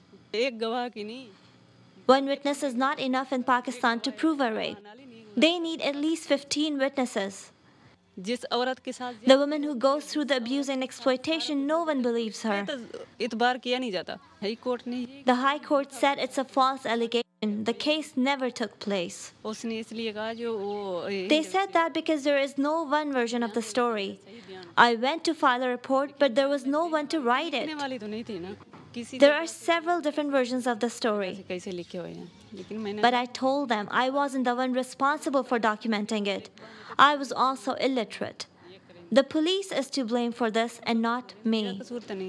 One witness is not enough in Pakistan to prove a rape. They need at least fifteen witnesses. The woman who goes through the abuse and exploitation, no one believes her. The High Court said it's a false allegation. The case never took place. They said that because there is no one version of the story. I went to file a report, but there was no one to write it. There are several different versions of the story. But I told them I wasn't the one responsible for documenting it. I was also illiterate. The police is to blame for this and not me.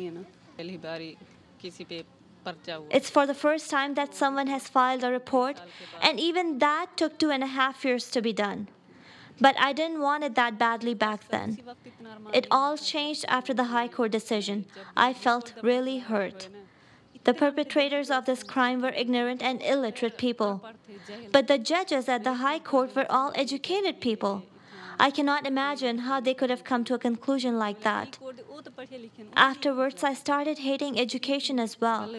It's for the first time that someone has filed a report, and even that took two and a half years to be done. But I didn't want it that badly back then. It all changed after the High Court decision. I felt really hurt. The perpetrators of this crime were ignorant and illiterate people. But the judges at the High Court were all educated people. I cannot imagine how they could have come to a conclusion like that. Afterwards, I started hating education as well.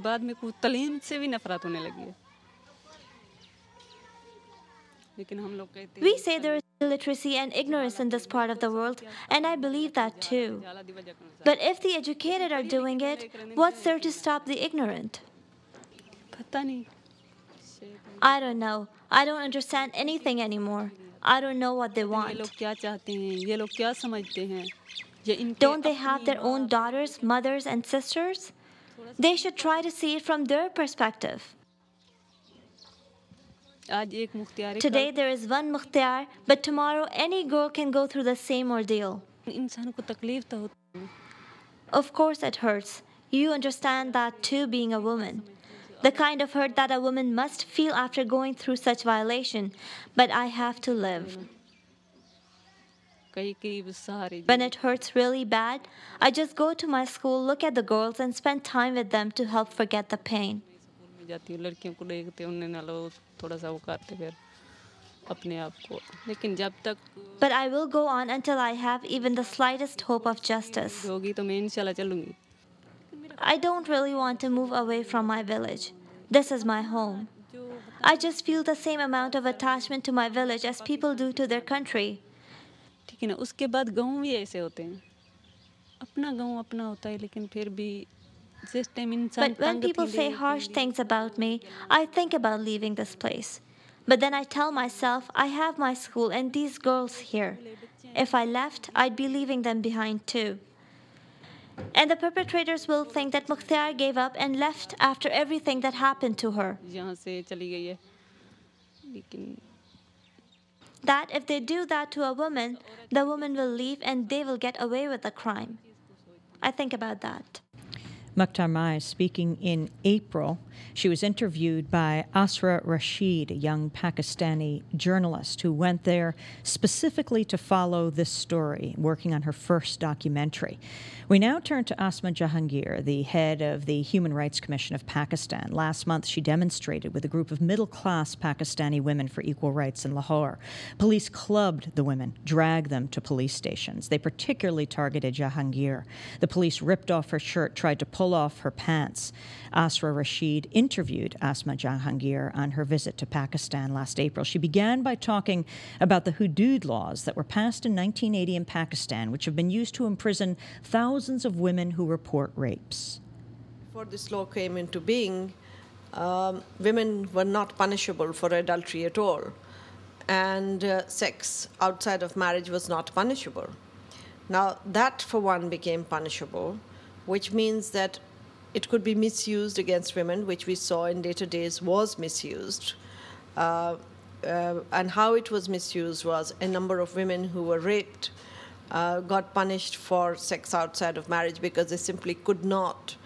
We say there is illiteracy and ignorance in this part of the world, and I believe that too. But if the educated are doing it, what's there to stop the ignorant? I don't know. I don't understand anything anymore. I don't know what they want. Don't they have their own daughters, mothers, and sisters? They should try to see it from their perspective. Today there is one Mukhtiar, but tomorrow any girl can go through the same ordeal. Of course it hurts. You understand that too, being a woman. The kind of hurt that a woman must feel after going through such violation. But I have to live. When it hurts really bad, I just go to my school, look at the girls, and spend time with them to help forget the pain. But I will go on until I have even the slightest hope of justice. I don't really want to move away from my village. This is my home. I just feel the same amount of attachment to my village as people do to their country. But when people say harsh things about me, I think about leaving this place. But then I tell myself, I have my school and these girls here. If I left, I'd be leaving them behind too. And the perpetrators will think that Mukhtiar gave up and left after everything that happened to her. That if they do that to a woman, the woman will leave and they will get away with the crime. I think about that. Mukhtar Mai speaking in April. She was interviewed by Asra Rashid, a young Pakistani journalist who went there specifically to follow this story, working on her first documentary. We now turn to Asma Jahangir, the head of the Human Rights Commission of Pakistan. Last month, she demonstrated with a group of middle-class Pakistani women for equal rights in Lahore. Police clubbed the women, dragged them to police stations. They particularly targeted Jahangir. The police ripped off her shirt, tried to pull off her pants. Asra Rashid interviewed Asma Jahangir on her visit to Pakistan last April. She began by talking about the Hudud laws that were passed in nineteen eighty in Pakistan, which have been used to imprison thousands of women who report rapes. Before this law came into being, um, women were not punishable for adultery at all, and uh, sex outside of marriage was not punishable. Now, that, for one, became punishable, which means that it could be misused against women, which we saw in later days was misused. Uh, uh, and how it was misused was a number of women who were raped uh, got punished for sex outside of marriage because they simply could not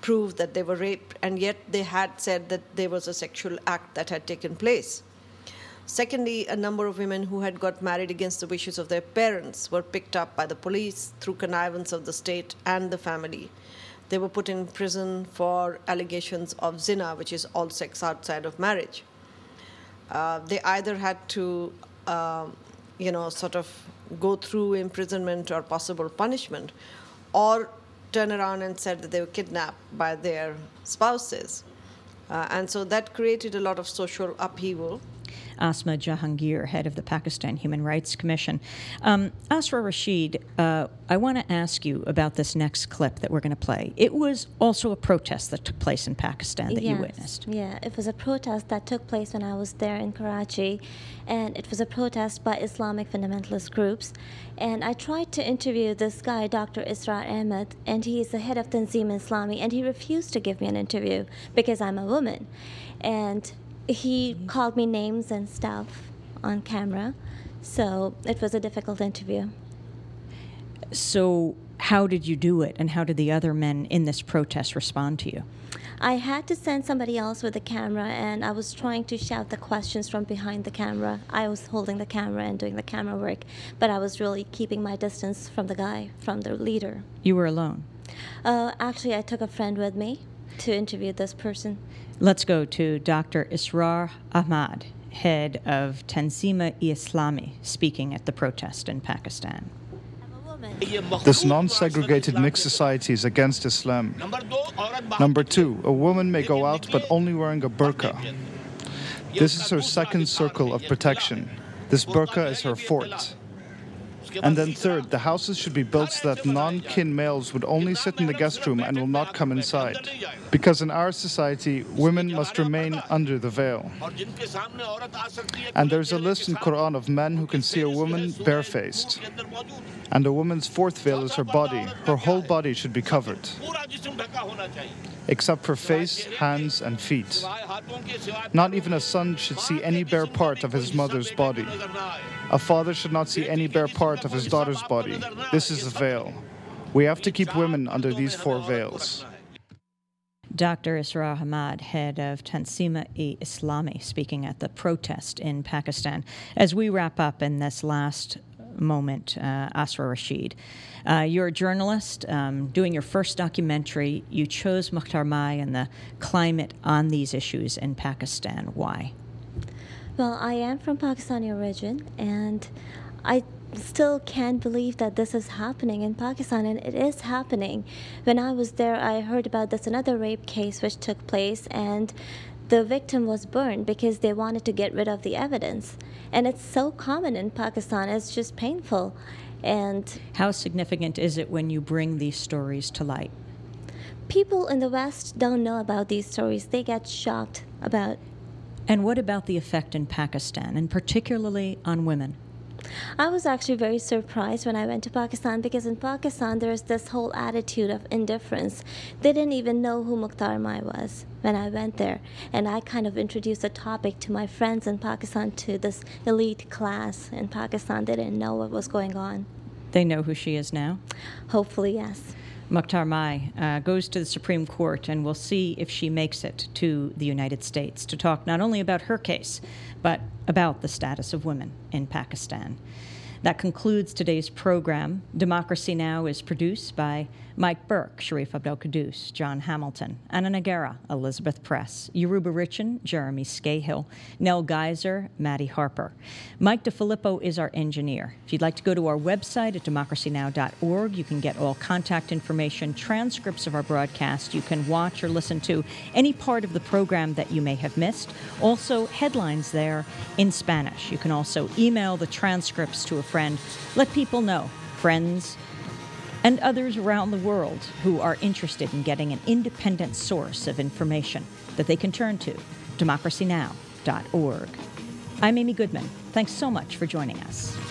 prove that they were raped, and yet they had said that there was a sexual act that had taken place. Secondly, a number of women who had got married against the wishes of their parents were picked up by the police through connivance of the state and the family. They were put in prison for allegations of zina, which is all sex outside of marriage. Uh, they either had to, uh, you know, sort of go through imprisonment or possible punishment, or turn around and said that they were kidnapped by their spouses. Uh, and so that created a lot of social upheaval. Asma Jahangir, head of the Pakistan Human Rights Commission. Um, Asra Rashid, uh, I want to ask you about this next clip that we're going to play. It was also a protest that took place in Pakistan that yes, you witnessed. Yeah, it was a protest that took place when I was there in Karachi, and it was a protest by Islamic fundamentalist groups. And I tried to interview this guy, Doctor Israr Ahmed, and he is the head of Tanzim Islami, and he refused to give me an interview because I'm a woman. And he called me names and stuff on camera, so it was a difficult interview. So how did you do it, and how did the other men in this protest respond to you? I had to send somebody else with the camera, and I was trying to shout the questions from behind the camera. I was holding the camera and doing the camera work, but I was really keeping my distance from the guy, from the leader. You were alone? Uh, actually, I took a friend with me to interview this person. Let's go to Doctor Israr Ahmad, head of Tanzim-e-Islami, speaking at the protest in Pakistan. This non-segregated mixed society is against Islam. Number two, a woman may go out but only wearing a burqa. This is her second circle of protection. This burqa is her fourth. And then third, the houses should be built so that non-kin males would only sit in the guest room and will not come inside. Because in our society, women must remain under the veil. And there's a list in Quran of men who can see a woman barefaced. And a woman's fourth veil is her body. Her whole body should be covered, except for face, hands, and feet. Not even a son should see any bare part of his mother's body. A father should not see any bare part of his daughter's body. This is a veil. We have to keep women under these four veils. Doctor Israr Ahmad, head of Tanzim-e-Islami, speaking at the protest in Pakistan. As we wrap up in this last moment, uh, Asra Rashid, uh, you're a journalist um, doing your first documentary. You chose Mukhtar Mai and the climate on these issues in Pakistan. Why? Well, I am from Pakistani origin, and I still can't believe that this is happening in Pakistan, and it is happening. When I was there, I heard about this another rape case which took place, and the victim was burned because they wanted to get rid of the evidence. And it's so common in Pakistan, it's just painful. And how significant is it when you bring these stories to light? People in the West don't know about these stories. They get shocked about. And what about the effect in Pakistan, and particularly on women? I was actually very surprised when I went to Pakistan, because in Pakistan there's this whole attitude of indifference. They didn't even know who Mukhtar Mai was when I went there. And I kind of introduced the topic to my friends in Pakistan, to this elite class in Pakistan. They didn't know what was going on. They know who she is now? Hopefully, yes. Mukhtar Mai uh, goes to the Supreme Court, and we'll see if she makes it to the United States to talk not only about her case, but about the status of women in Pakistan. That concludes today's program. Democracy Now! Is produced by Mike Burke, Sharif Abdel-Quddus, John Hamilton, Anna Nagara, Elizabeth Press, Yoruba Richin, Jeremy Scahill, Nell Geiser, Maddie Harper. Mike DeFilippo is our engineer. If you'd like to go to our website at democracy now dot org, you can get all contact information, transcripts of our broadcast. You can watch or listen to any part of the program that you may have missed. Also, headlines there in Spanish. You can also email the transcripts to a friend. Let people know, friends, and others around the world who are interested in getting an independent source of information that they can turn to, democracy now dot org. I'm Amy Goodman. Thanks so much for joining us.